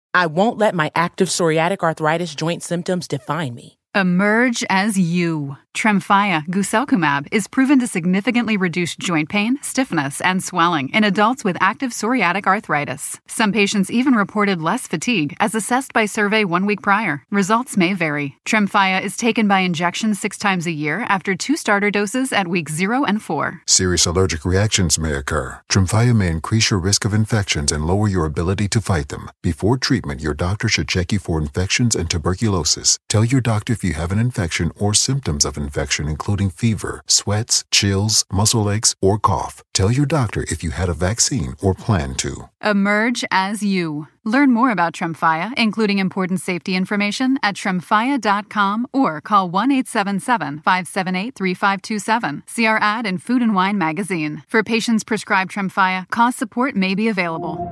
I won't let my active psoriatic arthritis joint symptoms define me. Emerge as you. Tremfya guselkumab is proven to significantly reduce joint pain, stiffness, and swelling in adults with active psoriatic arthritis. Some patients even reported less fatigue as assessed by survey 1 week prior. Results may vary. Tremfya is taken by injection 6 times a year after 2 starter doses at weeks 0 and 4. Serious allergic reactions may occur. Tremfya may increase your risk of infections and lower your ability to fight them. Before treatment, your doctor should check you for infections and tuberculosis. Tell your doctor if you have an infection or symptoms of infection, including fever, sweats, chills, muscle aches, or cough. Tell your doctor if you had a vaccine or plan to. Emerge as you. Learn more about Tremfya, including important safety information, at tremfya.com or call 1-877-578-3527. See our ad in Food and Wine magazine. For patients prescribed Tremfya, cost support may be available.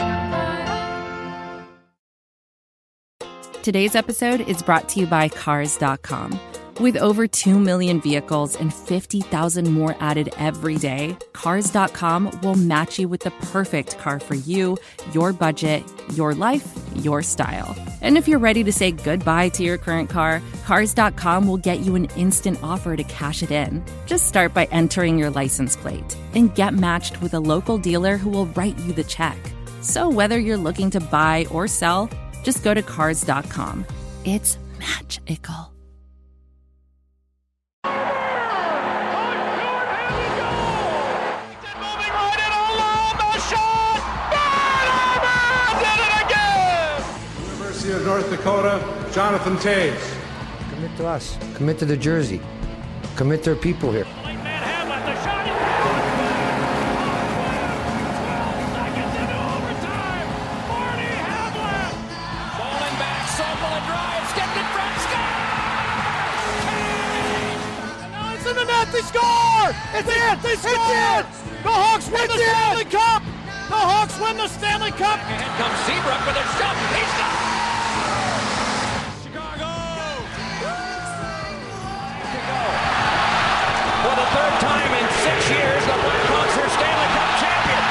Today's episode is brought to you by Cars.com. With over 2 million vehicles and 50,000 more added every day, Cars.com will match you with the perfect car for you, your budget, your life, your style. And if you're ready to say goodbye to your current car, Cars.com will get you an instant offer to cash it in. Just start by entering your license plate and get matched with a local dealer who will write you the check. So whether you're looking to buy or sell, just go to Cars.com. It's magical. University of North Dakota, Jonathan Toews. Commit to us. Commit to the jersey. Commit to our people here. They score! It's in! They score! It's in! The Hawks win the Stanley Cup! The Hawks win the Stanley Cup! Ahead comes Seabrook with a shot. He's got Chicago! For the third time in 6 years, the Blackhawks are Stanley Cup champions!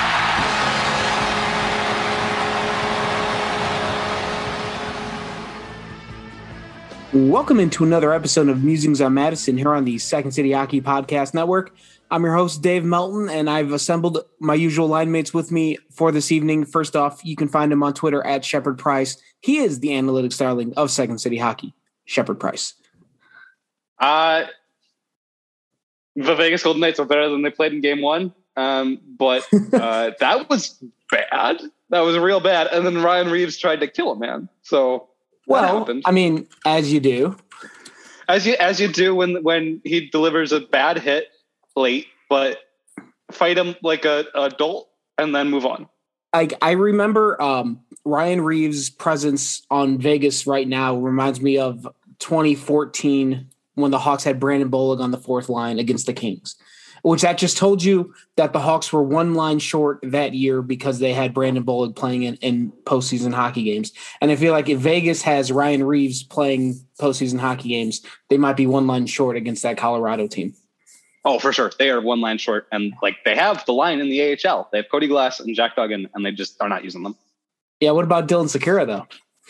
Welcome into another episode of Musings on Madison here on the Second City Hockey Podcast Network. I'm your host, Dave Melton, and I've assembled my usual line mates with me for this evening. First off, you can find him on Twitter at Shepard Price. He is the analytics darling of Second City Hockey. Shepard Price. The Vegas Golden Knights are better than they played in game one, but that was bad. That was real bad. And then Ryan Reeves tried to kill a man. So... Well, I mean, as you do, as you do when he delivers a bad hit late, but fight him like a adult and then move on. I remember Ryan Reeves' presence on Vegas right now reminds me of 2014 when the Hawks had Brandon Bollig on the fourth line against the Kings, which that just told you that the Hawks were one line short that year because they had Brandon Bollig playing in postseason hockey games. And I feel like if Vegas has Ryan Reeves playing postseason hockey games, they might be one line short against that Colorado team. Oh, for sure. They are one line short. And they have the line in the AHL. They have Cody Glass and Jack Duggan, and they just are not using them. Yeah. What about Dylan Sikura though?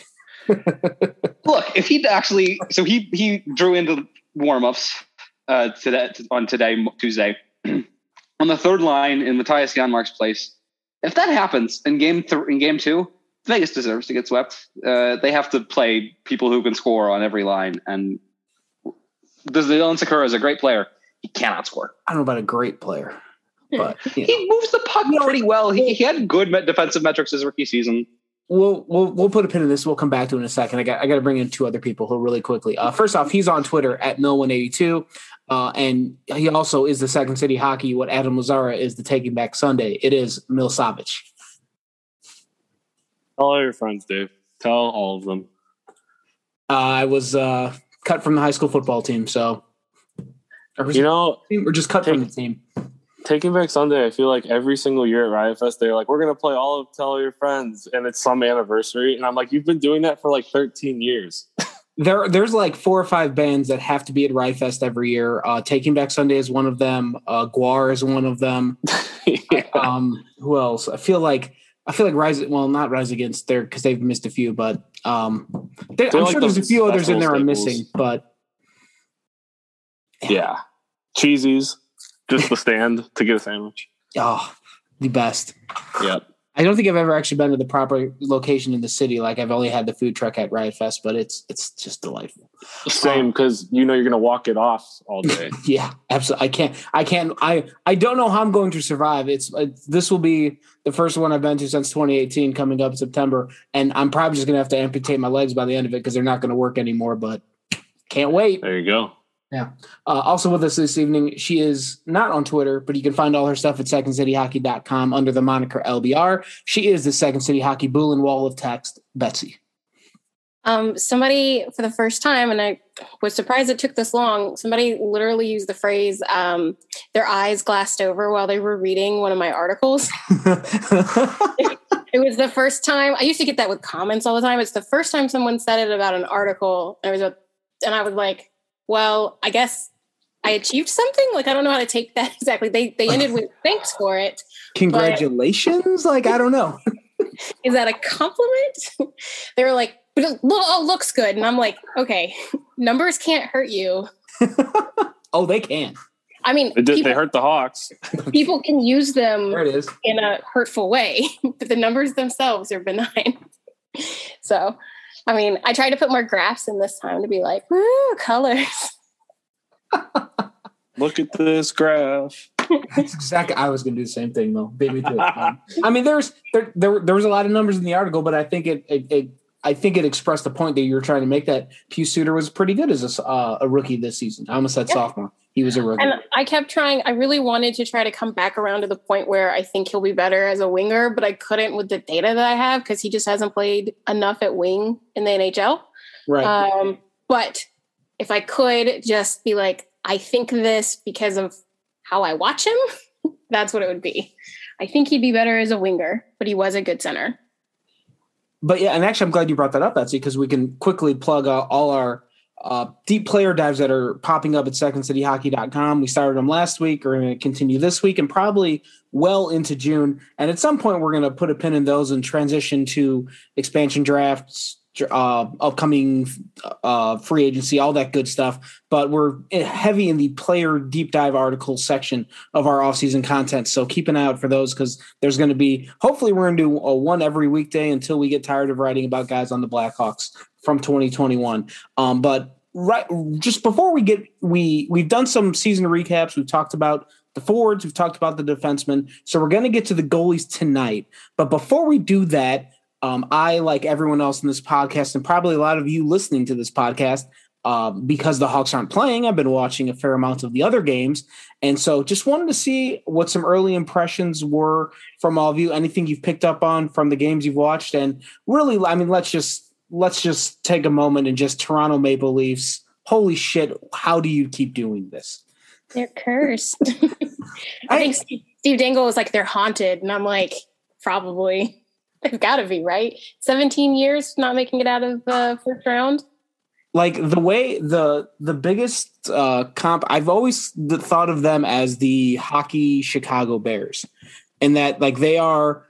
Look, if he'd actually, so he drew into warmups Tuesday, on the third line in Matthias Janmark's place. If that happens in game two, Vegas deserves to get swept. They have to play people who can score on every line. And Dylan Sikura is a great player. He cannot score. I don't know about a great player, but he moves the puck pretty well. He had good defensive metrics his rookie season. We'll put a pin in this. We'll come back to it in a second. I got to bring in two other people who really quickly. First off, he's on Twitter at Mill182. And he also is the Second City Hockey. What Adam Lazara is the Taking Back Sunday. It is Mil Savage. Tell all your friends, Dave. Tell all of them. I was cut from the high school football team, so or just cut from the team. Taking Back Sunday, I feel like every single year at Riot Fest, they're like, we're going to play all of Tell All Your Friends, and it's some anniversary. And I'm like, you've been doing that for like 13 years. There's like 4 or 5 bands that have to be at Riot Fest every year. Taking Back Sunday is one of them. Gwar is one of them. Who else? I feel like I feel like not Rise Against there because they've missed a few, but I'm like sure there's a few others in there I'm missing, but yeah. Cheesies, just the stand to get a sandwich. Oh, the best. Yep. I don't think I've ever actually been to the proper location in the city. Like I've only had the food truck at Riot Fest, but it's just delightful. Same, because you're going to walk it off all day. Yeah, absolutely. I don't know how I'm going to survive. This will be the first one I've been to since 2018 coming up in September. And I'm probably just going to have to amputate my legs by the end of it because they're not going to work anymore, but can't wait. There you go. Yeah. Also with us this evening, she is not on Twitter, but you can find all her stuff at secondcityhockey.com under the moniker LBR. She is the Second City Hockey Boolin Wall of Text, Betsy. Somebody, for the first time, and I was surprised it took this long, somebody literally used the phrase, their eyes glassed over while they were reading one of my articles. It was the first time. I used to get that with comments all the time. It's the first time someone said it about an article. And I was like, well, I guess I achieved something. Like, I don't know how to take that exactly. They ended with thanks for it. Congratulations. I don't know. Is that a compliment? They were like, looks good. And I'm like, okay, numbers can't hurt you. Oh, they can. I mean, they hurt the Hawks. People can use them there it is. In a hurtful way, but the numbers themselves are benign. So, I mean, I tried to put more graphs in this time to be like, woo, colors. Look at this graph. That's exactly. I was going to do the same thing, though. Beat me to it. I mean, there was a lot of numbers in the article, but I think it expressed the point that you were trying to make that Pius Suter was pretty good as a rookie this season. I almost said sophomore. He was a rookie. And I kept trying. I really wanted to try to come back around to the point where I think he'll be better as a winger, but I couldn't with the data that I have because he just hasn't played enough at wing in the NHL. Right. But if I could just be like, I think this because of how I watch him, that's what it would be. I think he'd be better as a winger, but he was a good center. But yeah, and actually I'm glad you brought that up, Betsy, because we can quickly plug all our deep player dives that are popping up at secondcityhockey.com. We started them last week. We're going to continue this week and probably well into June. And at some point, we're going to put a pin in those and transition to expansion drafts, upcoming free agency, all that good stuff. But we're heavy in the player deep dive article section of our offseason content. So keep an eye out for those because there's going to be, hopefully we're going to do one every weekday until we get tired of writing about guys on the Blackhawks from 2021. But right just before we've done some season recaps. We've talked about the forwards. We've talked about the defensemen. So we're going to get to the goalies tonight. But before we do that, I, like everyone else in this podcast, and probably a lot of you listening to this podcast, because the Hawks aren't playing, I've been watching a fair amount of the other games. And so just wanted to see what some early impressions were from all of you, anything you've picked up on from the games you've watched. And really, I mean, let's just take a moment and just Toronto Maple Leafs. Holy shit. How do you keep doing this? They're cursed. I think Steve Dangle was like, they're haunted. And I'm like, probably. They've got to be, right? 17 years not making it out of the first round. Like the way the biggest comp, I've always thought of them as the hockey Chicago Bears, and that like they are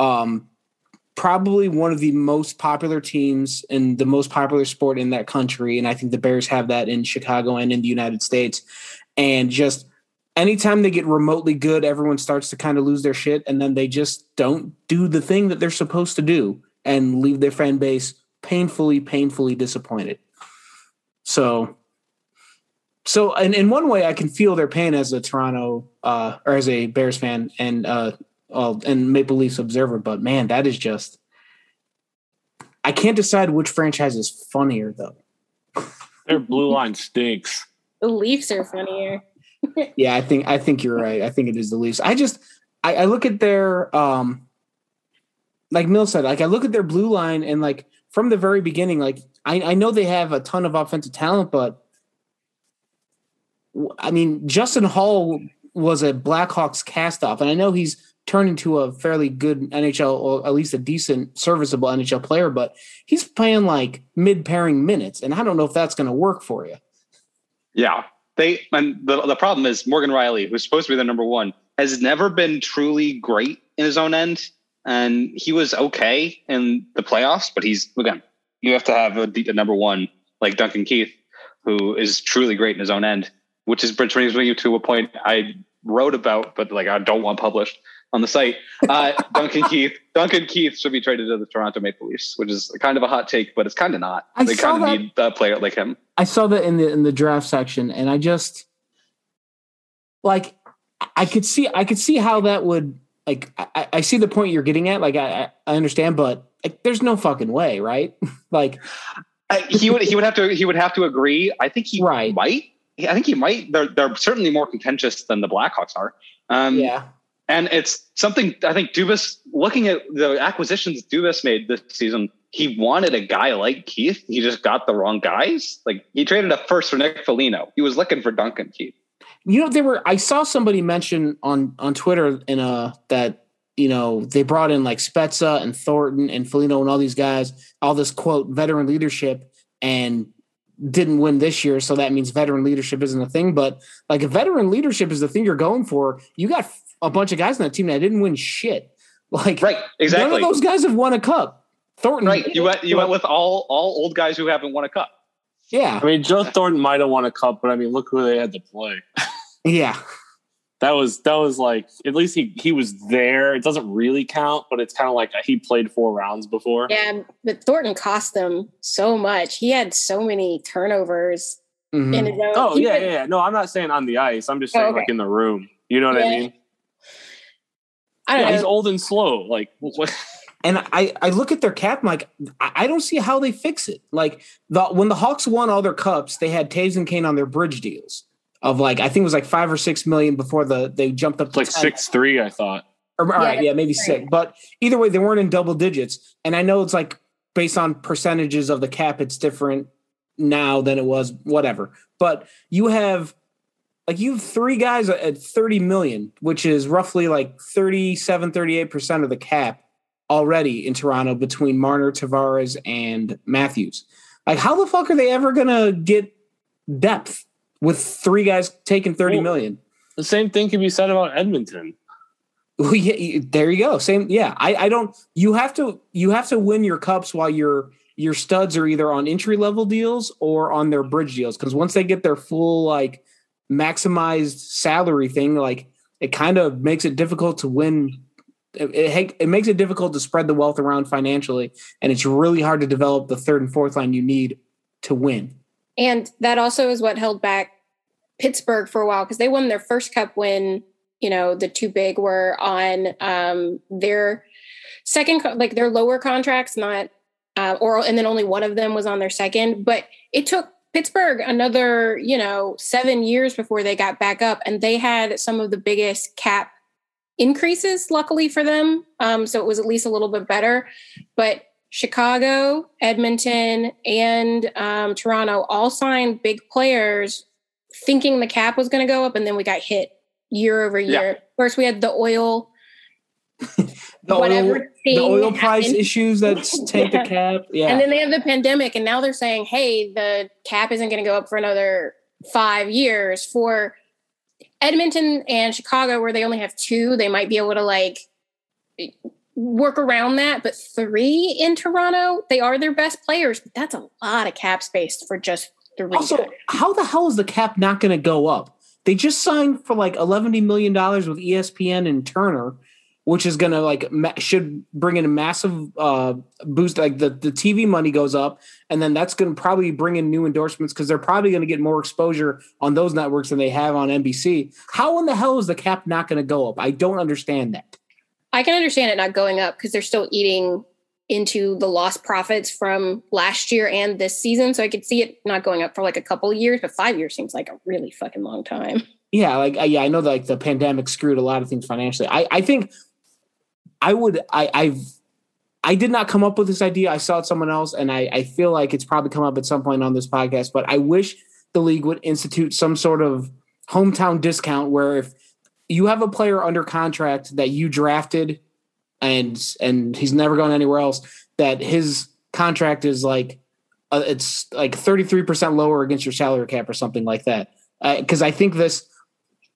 probably one of the most popular teams in the most popular sport in that country. And I think the Bears have that in Chicago and in the United States. And just anytime they get remotely good, everyone starts to kind of lose their shit. And then they just don't do the thing that they're supposed to do and leave their fan base painfully disappointed. So in one way I can feel their pain as a Toronto or as a Bears fan and Maple Leafs observer, but man, that is just, I can't decide which franchise is funnier though. Their blue line stinks. The Leafs are funnier. Yeah, I think you're right. I think it is the Leafs. I look at their like Mill said, like I look at their blue line and like from the very beginning, like I know they have a ton of offensive talent, but I mean, Justin Hall was a Blackhawks cast-off, and I know he's turned into a fairly good NHL, or at least a decent, serviceable NHL player, but he's playing like mid-pairing minutes, and I don't know if that's going to work for you. Yeah. The problem is Morgan Rielly, who's supposed to be the number one, has never been truly great in his own end. and he was okay in the playoffs, but you have to have a number one like Duncan Keith, who is truly great in his own end, which brings me to a point I wrote about, but like I don't want published on the site. Duncan Keith should be traded to the Toronto Maple Leafs, which is kind of a hot take, but it's kind of not. They kind of need a player like him. I saw that in the draft section, and I just like I could see how that would like. I see the point you're getting at. Like I understand, but like, there's no fucking way, right? Like he would have to agree. I think he might. I think he might. They're certainly more contentious than the Blackhawks are. Yeah. And it's something I think Dubas, looking at the acquisitions Dubas made this season, he wanted a guy like Keith. He just got the wrong guys. Like he traded a first for Nick Foligno. He was looking for Duncan Keith. I saw somebody mention on Twitter that, they brought in like Spezza and Thornton and Foligno and all these guys, all this quote veteran leadership, and didn't win this year. So that means veteran leadership isn't a thing. But like if veteran leadership is the thing you're going for, you got a bunch of guys on that team that didn't win shit. Like right, exactly. None of those guys have won a cup. Thornton, right? You went with all old guys who haven't won a cup. Yeah, I mean Joe Thornton might have won a cup, but I mean look who they had to play. Yeah, that was like at least he was there. It doesn't really count, but it's kind of like he played 4 rounds before. Yeah, but Thornton cost them so much. He had so many turnovers in his own. Oh yeah. No, I'm not saying on the ice. I'm just saying like in the room. You know what I mean? I don't know. He's old and slow. Like what? And I look at their cap, like I don't see how they fix it. Like when the Hawks won all their cups, they had Taves and Kane on their bridge deals of like I think it was like $5 or $6 million before they jumped up to like 6-3, I thought. All right, maybe 6. But either way, they weren't in double digits. And I know it's like based on percentages of the cap, it's different now than it was. Whatever. But you have 3 guys at $30 million, which is roughly like 37-38% of the cap already in Toronto between Marner, Tavares, and Matthews. Like, how the fuck are they ever gonna get depth with 3 guys taking $30 million? The same thing can be said about Edmonton. Well, yeah, there you go. Same. Yeah, I don't. You have to win your cups while your studs are either on entry level deals or on their bridge deals. Because once they get their full like maximized salary thing, like it kind of makes it difficult to win. It makes it difficult to spread the wealth around financially, and it's really hard to develop the third and fourth line you need to win. And that also is what held back Pittsburgh for a while because they won their first cup when the 2 big were on their second, like their lower contracts, not and then only one of them was on their second. But it took Pittsburgh another 7 years before they got back up, and they had some of the biggest cap increases, luckily for them. So it was at least a little bit better. But Chicago, Edmonton, and Toronto all signed big players thinking the cap was going to go up, and then we got hit year over year. Yeah. First, we had the oil. the oil price issues that tanked the cap. Yeah. And then they have the pandemic, and now they're saying, hey, the cap isn't going to go up for another 5 years. For Edmonton and Chicago, where they only have 2, they might be able to like work around that. But 3 in Toronto, they are their best players, but that's a lot of cap space for just 3. Also, how the hell is the cap not going to go up? They just signed for like $11 million with ESPN and Turner, which is going to should bring in a massive boost. Like the TV money goes up, and then that's going to probably bring in new endorsements because they're probably going to get more exposure on those networks than they have on NBC. How in the hell is the cap not going to go up? I don't understand that. I can understand it not going up because they're still eating into the lost profits from last year and this season. So I could see it not going up for like a couple of years, but 5 years seems like a really fucking long time. Yeah. I know that like the pandemic screwed a lot of things financially. I think I did not come up with this idea. I saw it someone else, and I feel like it's probably come up at some point on this podcast, but I wish the league would institute some sort of hometown discount where if you have a player under contract that you drafted and he's never gone anywhere else, that his contract is like, it's like 33% lower against your salary cap or something like that. Cause I think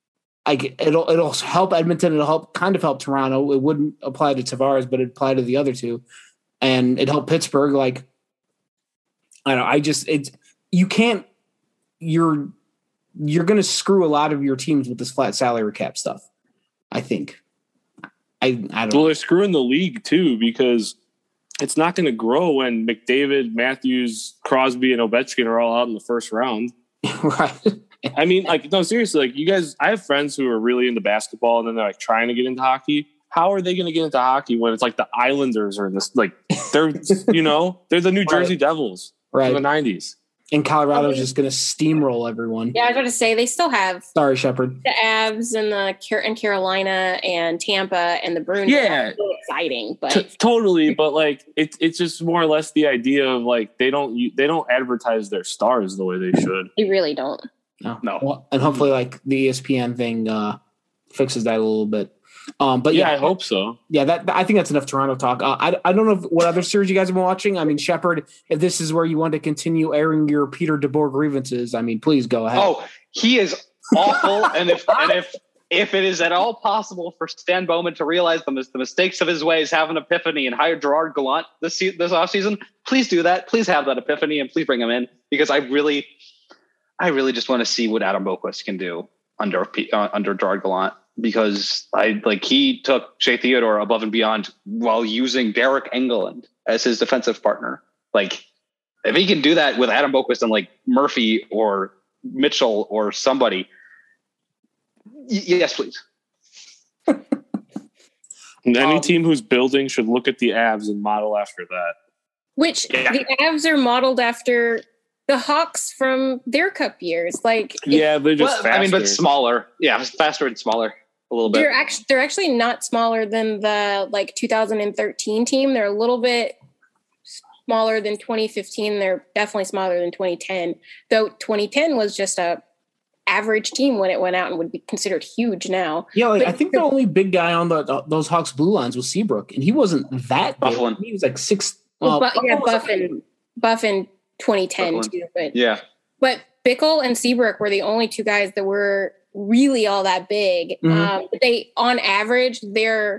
it'll help Edmonton. It'll kind of help Toronto. It wouldn't apply to Tavares, but it'd apply to the other two, and it helped Pittsburgh. Like, I don't know. You can't. You're going to screw a lot of your teams with this flat salary cap stuff. I think. I don't know. Well, they're screwing the league too because it's not going to grow when McDavid, Matthews, Crosby, and Ovechkin are all out in the first round. Right. I mean, like, no, seriously, like, you guys, I have friends who are really into basketball and then they're like trying to get into hockey. How are they going to get into hockey when it's like the Islanders are in this, like, they're, they're the New Jersey Devils from the 90s. And Colorado's just going to steamroll everyone. Yeah, I was going to say they still have. Sorry, Shepard. The Avs and Carolina and Tampa and the Bruins. Yeah, so exciting, but totally. But like, it's just more or less the idea of like they don't advertise their stars the way they should. They really don't. No. Well, and hopefully, like the ESPN thing fixes that a little bit. But yeah, I hope so. Yeah, I think that's enough Toronto talk. I don't know what other series you guys have been watching. I mean, Shepard, if this is where you want to continue airing your Peter DeBoer grievances, I mean, please go ahead. Oh, he is awful. and if it is at all possible for Stan Bowman to realize the mistakes of his ways, have an epiphany, and hire Gerard Gallant this offseason, please do that. Please have that epiphany and please bring him in because I really just want to see what Adam Boqvist can do under Gerard Gallant. Because he took Shea Theodore above and beyond while using Derek Engelland as his defensive partner. Like, if he can do that with Adam Boqvist and like Murphy or Mitchell or somebody, yes, please. Any team who's building should look at the Avs and model after that. Which the Avs are modeled after the Hawks from their Cup years. Like, they're just faster. I mean, but smaller. Yeah, faster and smaller. A little bit. They're actually not smaller than the 2013 team. They're a little bit smaller than 2015. They're definitely smaller than 2010. Though 2010 was just a average team when it went out and would be considered huge now. Yeah, I think the only big guy on those Hawks blue lines was Seabrook, and he wasn't that big. Bufflin. He was like 6. Buff in 2010 Bufflin. too. But yeah, but Bickle and Seabrook were the only two guys that were really all that big. Mm-hmm. But they, on average, the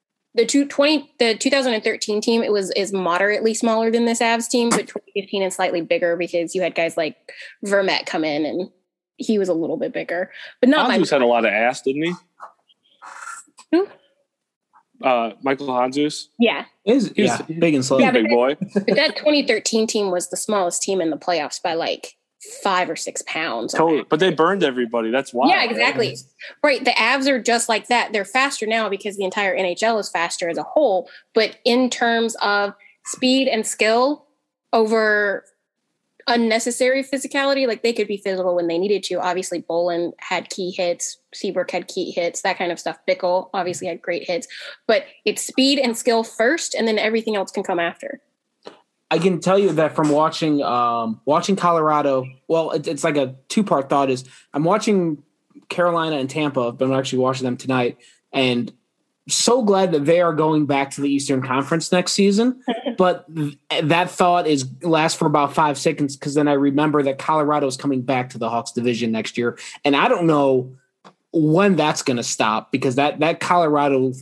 2013 team is moderately smaller than this Avs team, but 2015 is slightly bigger because you had guys like Vermette come in and he was a little bit bigger, but not. Hanzus had a lot of ass, didn't he? Who? Michael Hanzus. Yeah, he's big and slow. Yeah, big boy. But that 2013 team was the smallest team in the playoffs by like 5 or 6 pounds. Totally. But they burned everybody. That's why. Yeah, exactly. Right. The Avs are just like that. They're faster now because the entire NHL is faster as a whole. But in terms of speed and skill over unnecessary physicality, like they could be physical when they needed to. Obviously, Bolin had key hits. Seabrook had key hits, that kind of stuff. Bickle obviously had great hits. But it's speed and skill first, and then everything else can come after. I can tell you that from watching Colorado. Well, it's like a 2-part thought. Is I'm watching Carolina and Tampa, but I'm actually watching them tonight, and so glad that they are going back to the Eastern Conference next season. But that thought lasts for about 5 seconds because then I remember that Colorado is coming back to the Hawks division next year, and I don't know when that's going to stop because that Colorado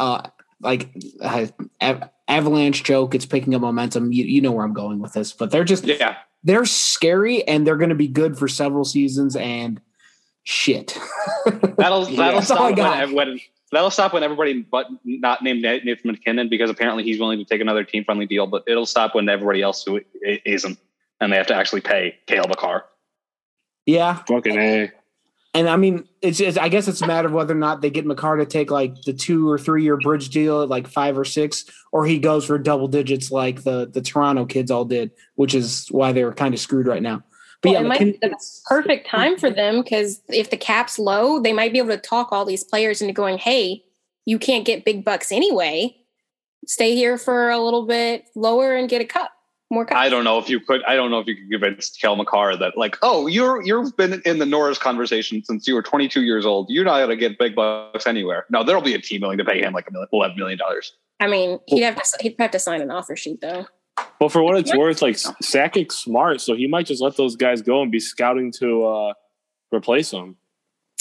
Avalanche joke, it's picking up momentum. You know where I'm going with this, but they're scary and they're going to be good for several seasons and shit. That'll stop when everybody but not named Nathan McKinnon, because apparently he's willing to take another team friendly deal, but it'll stop when everybody else who isn't, and they have to actually pay Cale Makar. Yeah. Fucking A. And I mean, I guess it's a matter of whether or not they get Makar to take like the 2 or 3 year bridge deal at like 5 or 6, or he goes for double digits like the Toronto kids all did, which is why they were kind of screwed right now. But it might be the perfect time for them because if the cap's low, they might be able to talk all these players into going, hey, you can't get big bucks anyway. Stay here for a little bit lower and get a cup. More cups. I don't know if you could convince Cale Makar that like, oh, you've been in the Norris conversation since you were 22 years old. You're not going to get big bucks anywhere. No, there'll be a team willing to pay him like $11 million. I mean, he'd have to sign an offer sheet though. Well, for what it's worth, like Sakic's smart, so he might just let those guys go and be scouting to replace them.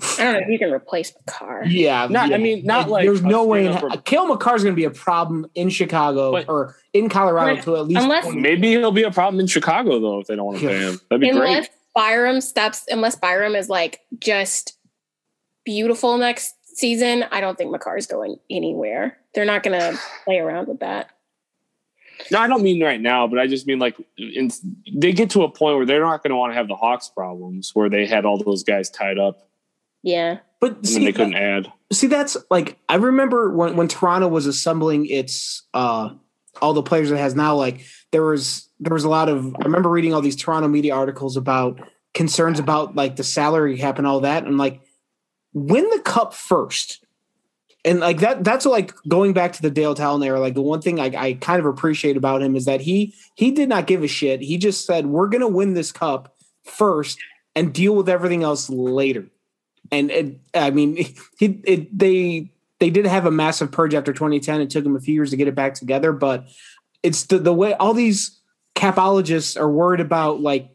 I don't know if you can replace McCarr. Yeah, I mean, not like there's no way. Cale Makar is going to be a problem in Chicago or in Colorado to at least. Maybe he'll be a problem in Chicago though if they don't want to pay him. That'd be great. Unless Byram is like just beautiful next season, I don't think McCarr is going anywhere. They're not going to play around with that. No, I don't mean right now, but I just mean like they get to a point where they're not going to want to have the Hawks problems where they had all those guys tied up. Yeah. But then they couldn't add. See, that's like, I remember when Toronto was assembling its all the players it has now, like there was a lot of, I remember reading all these Toronto media articles about concerns about like the salary cap and all that. And like, win the cup first. And like that's like going back to the Dale Talon era. Like the one thing I kind of appreciate about him is that he did not give a shit. He just said, we're going to win this cup first and deal with everything else later. And I mean, they did have a massive purge after 2010. It took him a few years to get it back together, but it's the way all these capologists are worried about like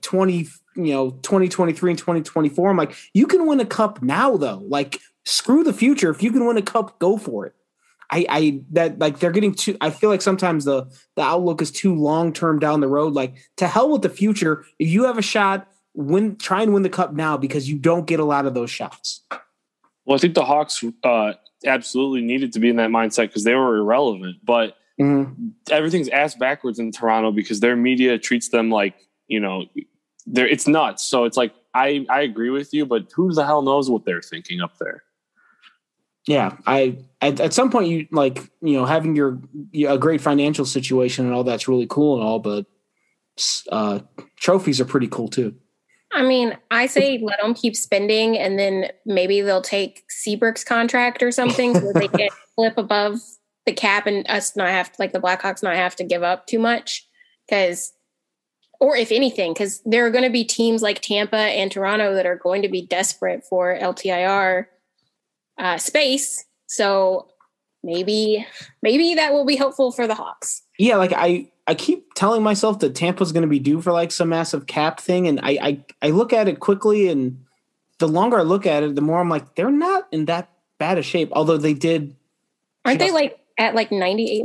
2023 and 2024. I'm like, you can win a cup now though. Like, screw the future. If you can win a cup, go for it. They're getting too, I feel like sometimes the outlook is too long-term down the road. Like, to hell with the future. If you have a shot, try and win the cup now because you don't get a lot of those shots. Well, I think the Hawks absolutely needed to be in that mindset because they were irrelevant, but everything's ass backwards in Toronto because their media treats them like, it's nuts. So it's like, I agree with you, but who the hell knows what they're thinking up there? Yeah, at some point you like, having a great financial situation and all that's really cool and all, but trophies are pretty cool too. I mean, I say let them keep spending, and then maybe they'll take Seabrook's contract or something so they can flip above the cap and us not have to, like the Blackhawks not have to give up too much. Or if anything, because there are going to be teams like Tampa and Toronto that are going to be desperate for LTIR space. So maybe that will be helpful for the Hawks. Yeah, like I keep telling myself that Tampa's going to be due for like some massive cap thing, and I look at it quickly, and the longer I look at it, the more I'm like, they're not in that bad a shape. Although they did, aren't they like at like 98?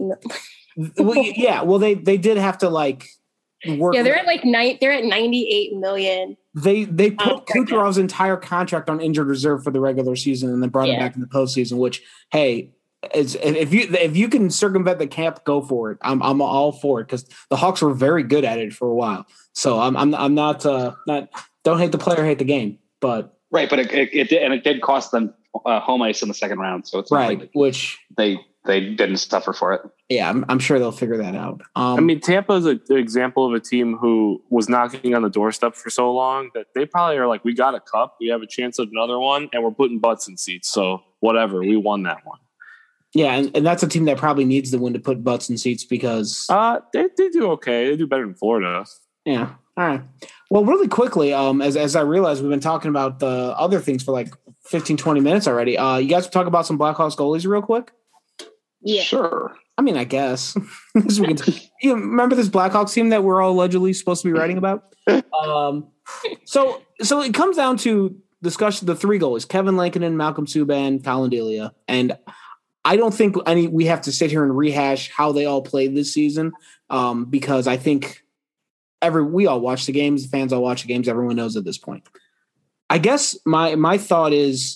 Well, they did have to like. Yeah, they're at 98 million. They put Kucherov's entire contract on injured reserve for the regular season and then brought him back in the postseason. Which, hey, if you can circumvent the cap, go for it. I'm all for it because the Hawks were very good at it for a while. So I'm not don't hate the player, hate the game. But right, but it did cost them home ice in the second round. So it's right, like which they didn't suffer for it. Yeah, I'm sure they'll figure that out. I mean, Tampa is an example of a team who was knocking on the doorstep for so long that they probably are like, we got a cup, we have a chance at another one, and we're putting butts in seats. So whatever, we won that one. Yeah, and that's a team that probably needs the win to put butts in seats because they do okay. They do better than Florida. Yeah. All right. Well, really quickly, as I realize we've been talking about the other things for like 15, 20 minutes already. You guys talk about some Blackhawks goalies real quick? Yeah. Sure. I mean, I guess. You remember this Blackhawks team that we're all allegedly supposed to be writing about? So it comes down to discussion the three goalies, Kevin Lankinen, Malcolm Subban, Colin Delia. And I don't think we have to sit here and rehash how they all played this season because I think we all watch the games, the fans all watch the games, everyone knows at this point. I guess my thought is,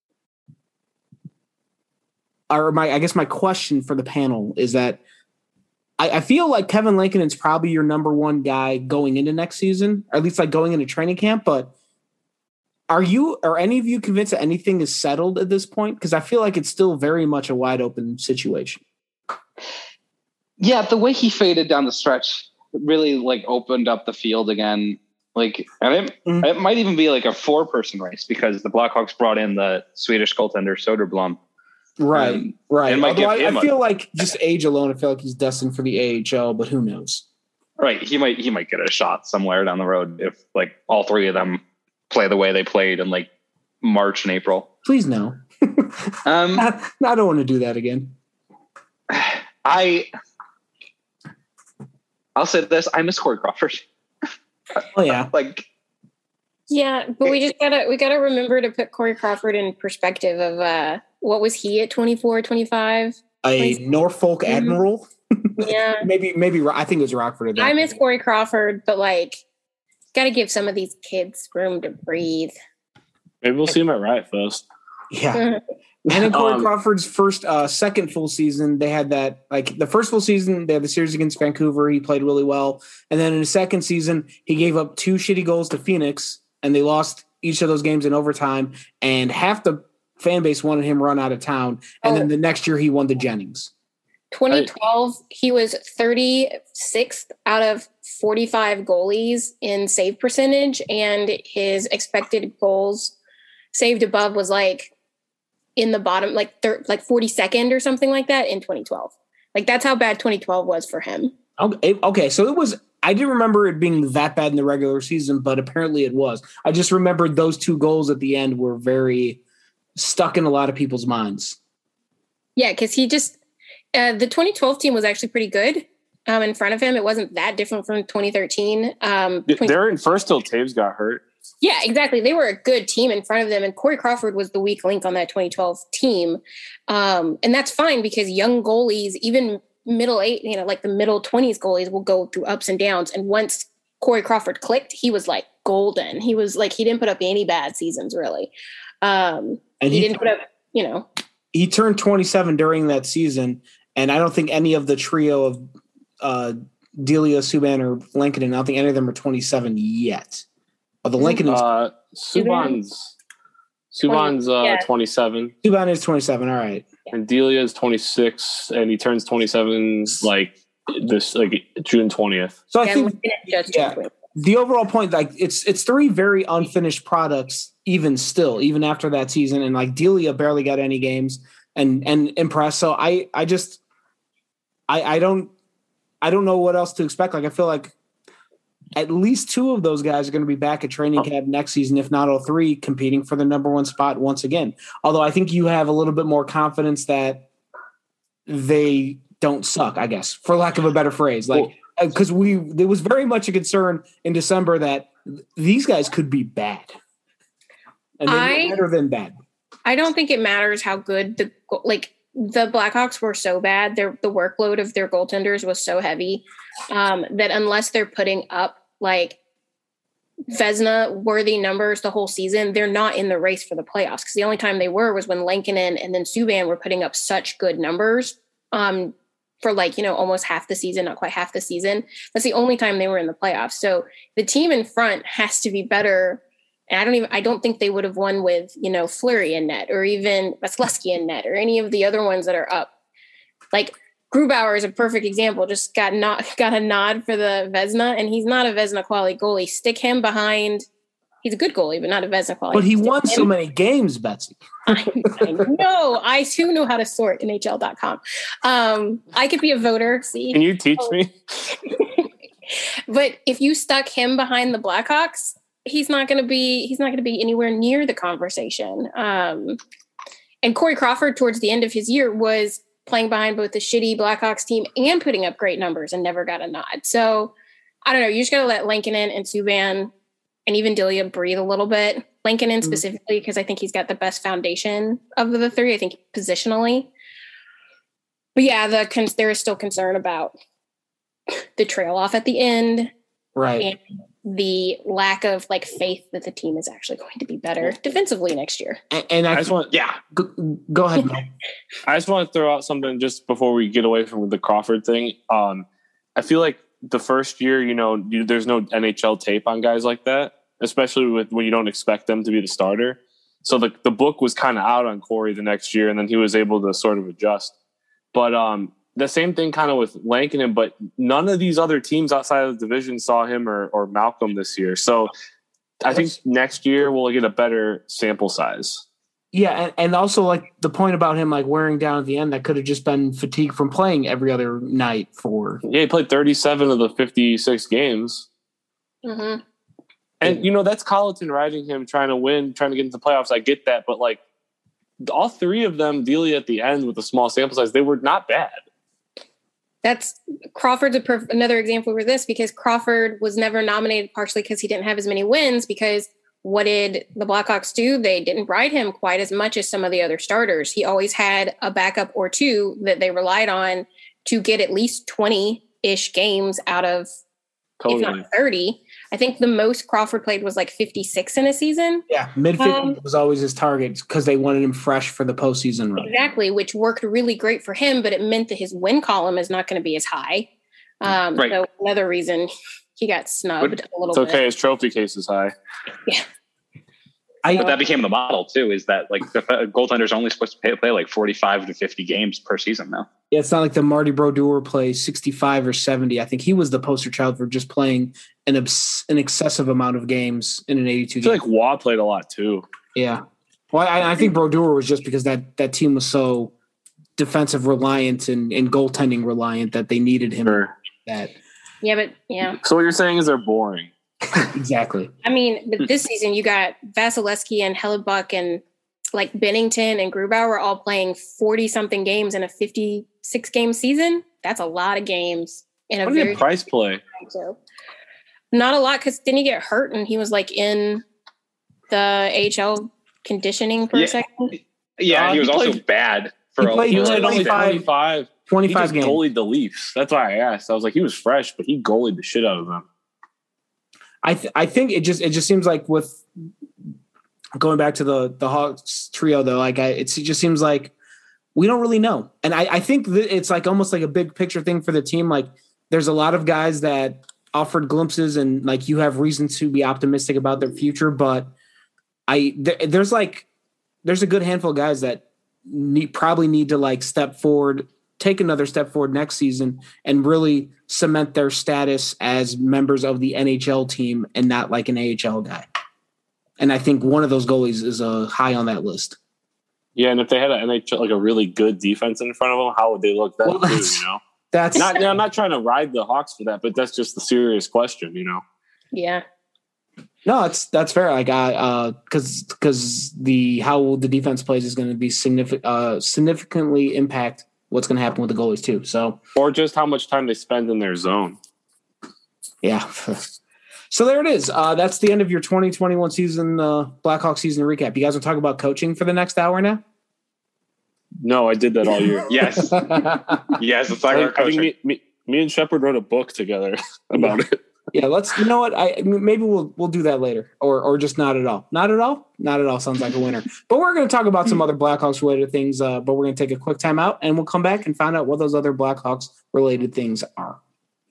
my question for the panel is that I feel like Kevin Lankinen's probably your number one guy going into next season, or at least like going into training camp. But are any of you convinced that anything is settled at this point? Because I feel like it's still very much a wide open situation. Yeah, the way he faded down the stretch really like opened up the field again. Like, and it might even be like a 4-person race because the Blackhawks brought in the Swedish goaltender Soderblom. Right. Although I feel like just age alone, I feel like he's destined for the AHL, but who knows? Right. He might get a shot somewhere down the road if like all three of them play the way they played in like March and April. Please no. I don't want to do that again. I'll say this. I miss Corey Crawford. Oh yeah. Like Yeah, but we gotta remember to put Corey Crawford in perspective of what was he at 24, 25? A Norfolk Admiral. Yeah, maybe I think it was Rockford. At that I miss Corey Crawford, but like, gotta give some of these kids room to breathe. Maybe we'll see him at Riot Fest. Yeah. And in Corey Crawford's second full season, they had that, like the first full season, they had the series against Vancouver. He played really well. And then in the second season, he gave up 2 shitty goals to Phoenix, and they lost each of those games in overtime. And half the fan base wanted him run out of town. And then the next year, he won the Jennings. 2012, he was 36th out of 45 goalies in save percentage, and his expected goals saved above was like in the bottom, like 42nd or something like that in 2012. Like that's how bad 2012 was for him. Okay, so it was. I didn't remember it being that bad in the regular season, but apparently it was. I just remembered those 2 goals at the end were very stuck in a lot of people's minds. Yeah, because he just the 2012 team was actually pretty good. In front of him, it wasn't that different from 2013. They're in first till Taves got hurt. Yeah, exactly. They were a good team in front of them, and Corey Crawford was the weak link on that 2012 team. And that's fine because young goalies, even middle eight, like the middle 20s goalies, will go through ups and downs. And once Corey Crawford clicked, he was like golden. He was like, he didn't put up any bad seasons really. And he didn't put up, He turned 27 during that season, and I don't think any of the trio of Delia, Subban, or Lankinen, I don't think any of them are 27 yet. The Lincoln Subban's 27. Subban is 27. All right. And Delia is 26, and he turns 27 like June 20th. So I think the overall point, like it's 3 very unfinished products, even after that season, and like Delia barely got any games and impressed. So I don't know what else to expect. Like I feel like at least 2 of those guys are going to be back at training camp next season, if not all 3, competing for the number 1 spot once again. Although I think you have a little bit more confidence that they don't suck, I guess, for lack of a better phrase. Like, because there was very much a concern in December that these guys could be bad. And they're better than bad. I don't think it matters how good the Blackhawks were so bad. The workload of their goaltenders was so heavy that unless they're putting up like Vezina worthy numbers the whole season, they're not in the race for the playoffs. Because the only time they were was when Lankinen and then Subban were putting up such good numbers for almost half the season, not quite half the season. That's the only time they were in the playoffs. So the team in front has to be better. And I don't think they would have won with, Fleury in net or even Vasilevsky in net or any of the other ones that are up. Like Grubauer is a perfect example, just got a nod for the Vezina, and he's not a Vezina quality goalie. Stick him behind. He's a good goalie, but not a Vezina quality. But he won so many games, Betsy. I know. I too know how to sort NHL.com. I could be a voter. See, can you teach me? But if you stuck him behind the Blackhawks, he's not going to be anywhere near the conversation. And Corey Crawford, towards the end of his year, was playing behind both the shitty Blackhawks team and putting up great numbers and never got a nod. So I don't know. You just got to let Lankinen and Subban and even Delia breathe a little bit. Lankinen specifically, because I think he's got the best foundation of the 3, I think positionally. But yeah, there is still concern about the trail off at the end. Right. And the lack of faith that the team is actually going to be better defensively next year. And I just want, go ahead, Mel. I just want to throw out something just before we get away from the Crawford thing. I feel like the first year, there's no NHL tape on guys like that, especially when you don't expect them to be the starter. So the book was kind of out on Corey the next year, and then he was able to sort of adjust. But the same thing kind of with Lankinen, but none of these other teams outside of the division saw him or Malcolm this year. So I think next year we'll get a better sample size. Yeah, and also the point about him wearing down at the end, that could have just been fatigue from playing every other night for. Yeah, he played 37 of the 56 games. Mm-hmm. And that's Colleton riding him, trying to win, trying to get into the playoffs. I get that, but all 3 of them, Delia at the end with a small sample size, they were not bad. That's Crawford's another example for this, because Crawford was never nominated partially because he didn't have as many wins, because what did the Blackhawks do? They didn't ride him quite as much as some of the other starters. He always had a backup or two that they relied on to get at least 20-ish games out of, if not 30. I think the most Crawford played was like 56 in a season. Yeah, mid-50 was always his target because they wanted him fresh for the postseason run. Exactly, which worked really great for him, but it meant that his win column is not going to be as high. Right. So another reason he got snubbed a little bit. It's okay, his trophy case is high. Yeah. But that became the model too, is that like the goaltender's only supposed to play like 45 to 50 games per season now. Yeah, it's not like the Marty Brodeur plays 65 or 70. I think he was the poster child for just playing an excessive amount of games in an 82 game. I feel like Waugh played a lot too. Yeah. Well, I think Brodeur was just because that team was so defensive reliant and goaltending reliant that they needed him. Sure. Yeah, but yeah. So what you're saying is they're boring. Exactly. I mean, but this season you got Vasilevsky and Hellebuck and like Bennington and Grubauer all playing 40-something games in a 56-game season. That's a lot of games in a what very did Price play? So, not a lot because didn't he get hurt and he was like in the AHL conditioning for a second? Yeah, he was also bad for he played 25 games. He goalied the Leafs. That's why I asked. I was like, he was fresh, but he goalied the shit out of them. I think it just seems like with going back to the Hawks trio though, like it just seems like we don't really know. And I think that it's like almost like a big picture thing for the team. Like there's a lot of guys that offered glimpses and like you have reason to be optimistic about their future. But there's a good handful of guys that probably need to like step forward, take another step forward next season and really cement their status as members of the NHL team and not like an AHL guy. And I think one of those goalies is high on that list. Yeah, and if they had an NHL, like a really good defense in front of them, how would they look then too, you know? That's not. I'm not trying to ride the Hawks for that, but that's just the serious question, you know? Yeah. No, that's fair. Like because how the defense plays is going to be significantly impact what's going to happen with the goalies too. So, or just how much time they spend in their zone. Yeah. So there it is. That's the end of your 2021 season, Blackhawks season recap. You guys will talk about coaching for the next hour now? No, I did that all year. Yes. Yes. Let's talk about coaching. I think me and Shepard wrote a book together about it. Yeah, you know what? Maybe we'll do that later, or just not at all. Not at all. Not at all sounds like a winner. But we're going to talk about some other Blackhawks related things. But we're going to take a quick time out, and we'll come back and find out what those other Blackhawks related things are.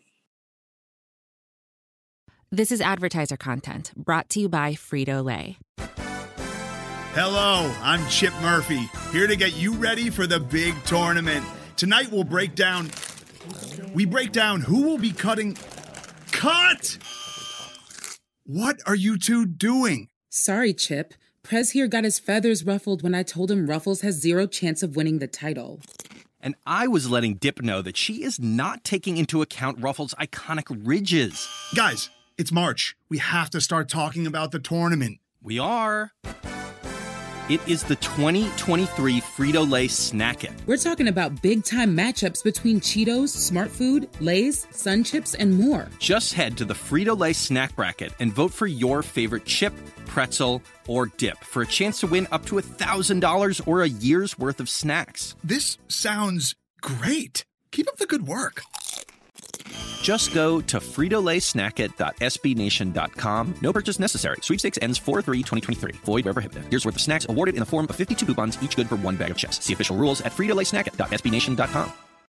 This is advertiser content brought to you by Frito-Lay. Hello, I'm Chip Murphy, here to get you ready for the big tournament. Tonight we'll break down who will be cutting. Cut! What are you two doing? Sorry, Chip. Prez here got his feathers ruffled when I told him Ruffles has zero chance of winning the title. And I was letting Dip know that she is not taking into account Ruffles' iconic ridges. Guys, it's March. We have to start talking about the tournament. We are. It is the 2023 Frito-Lay Snack It. We're talking about big-time matchups between Cheetos, Smart Food, Lay's, Sun Chips, and more. Just head to the Frito-Lay Snack Bracket and vote for your favorite chip, pretzel, or dip for a chance to win up to $1,000 or a year's worth of snacks. This sounds great. Keep up the good work. Just go to fritolaysnackit.sbnation.com. No purchase necessary. Sweepstakes ends 4/3/2023. Void where prohibited. Year's worth of snacks awarded in the form of 52 coupons, each good for one bag of chips. See official rules at fritolaysnackit.sbnation.com.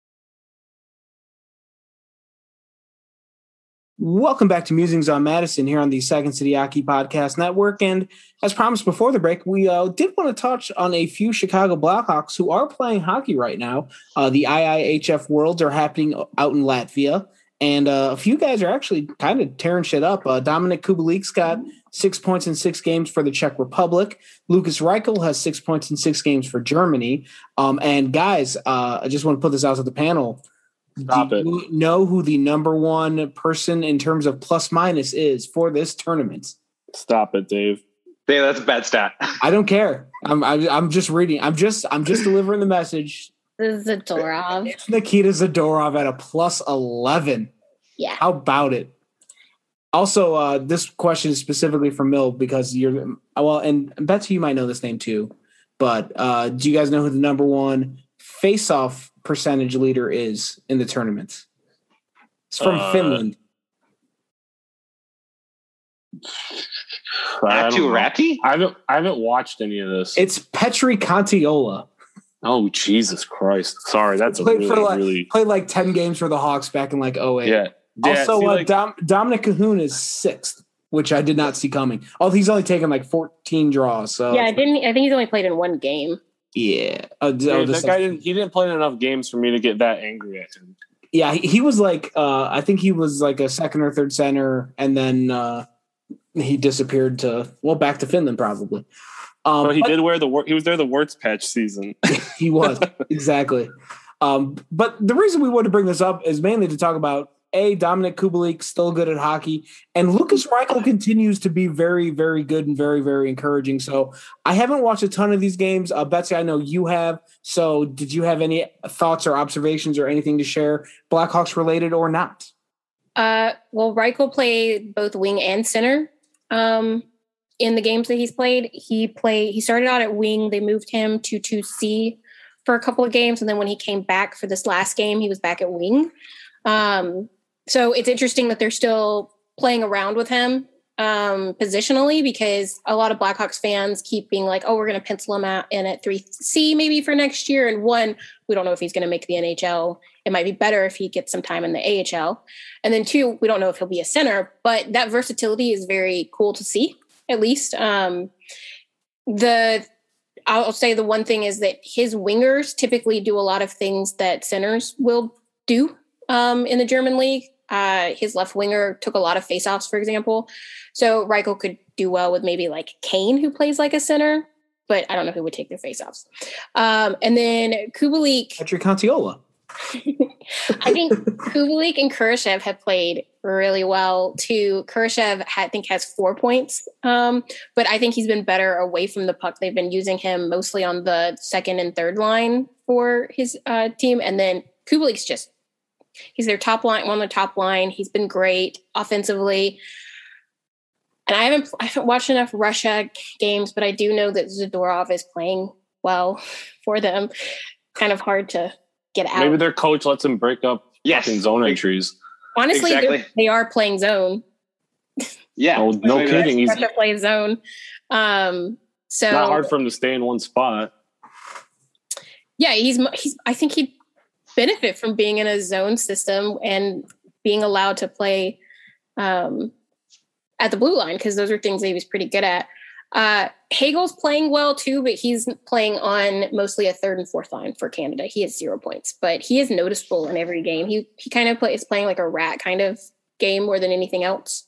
Welcome back to Musings on Madison here on the Second City Hockey Podcast Network. And as promised before the break, we did want to touch on a few Chicago Blackhawks who are playing hockey right now. The IIHF Worlds are happening out in Latvia. And a few guys are actually kind of tearing shit up. Dominic Kubelik's got 6 points in 6 games for the Czech Republic. Lucas Reichel has 6 points in 6 games for Germany. And guys, I just want to put this out to the panel. Stop it. You know who the number one person in terms of plus minus is for this tournament? Stop it, Dave. Dave, that's a bad stat. I don't care. I'm just reading. I'm just delivering the message. Zadorov. It's Nikita Zadorov at a plus 11. Yeah. How about it? Also, this question is specifically for Mill because and Betsy, you might know this name too, but do you guys know who the number one face-off percentage leader is in the tournaments? It's from Finland. Ratti? I haven't watched any of this. It's Petri Kontiola. Oh, Jesus Christ. Sorry, that's really played like 10 games for the Hawks back in like 08. Yeah. Also, Dominic Cahoon is 6th, which I did not see coming. Although he's only taken like 14 draws. So yeah, I think he's only played in one game. Yeah. That guy didn't play in enough games for me to get that angry at him. Yeah, he was like I think he was like a second or third center, and then he disappeared back to Finland probably. But he was there the Wirtz patch season. He was, exactly. But the reason we wanted to bring this up is mainly to talk about Dominik Kubalik, still good at hockey, and Lukas Reichel continues to be very, very good and very, very encouraging. So I haven't watched a ton of these games. Betsy, I know you have. So did you have any thoughts or observations or anything to share, Blackhawks related or not? Well, Reichel played both wing and center. In the games that he's played, he started out at wing. They moved him to 2C for a couple of games. And then when he came back for this last game, he was back at wing. So it's interesting that they're still playing around with him positionally, because a lot of Blackhawks fans keep being like, oh, we're going to pencil him out in at 3C maybe for next year. And 1, we don't know if he's going to make the NHL. It might be better if he gets some time in the AHL. And then 2, we don't know if he'll be a center, but that versatility is very cool to see, at least. I'll say the one thing is that his wingers typically do a lot of things that centers will do in the German league. His left winger took a lot of faceoffs, for example. So Reichel could do well with maybe like Kane, who plays like a center, but I don't know who would take their faceoffs. And then Kubalik. Petri Kontiola. I think Kubalik and Kurashev have played really well too. Kurashev, I think, has 4 points, but I think he's been better away from the puck. They've been using him mostly on the second and third line for his team. And then Kubalik's he's their top line, on the top line. He's been great offensively. And I haven't watched enough Russia games, but I do know that Zadorov is playing well for them. Kind of hard to get out. Maybe their coach lets them break up fucking zone entries. Honestly, exactly. They are playing zone. Yeah. Oh, no kidding. He's to play zone. So not hard for him to stay in one spot. Yeah, I think he'd benefit from being in a zone system and being allowed to play at the blue line, because those are things that he was pretty good at. Hagel's playing well too, but he's playing on mostly a third and fourth line for Canada. He has 0 points, but he is noticeable in every game. He kind of is playing like a rat kind of game more than anything else.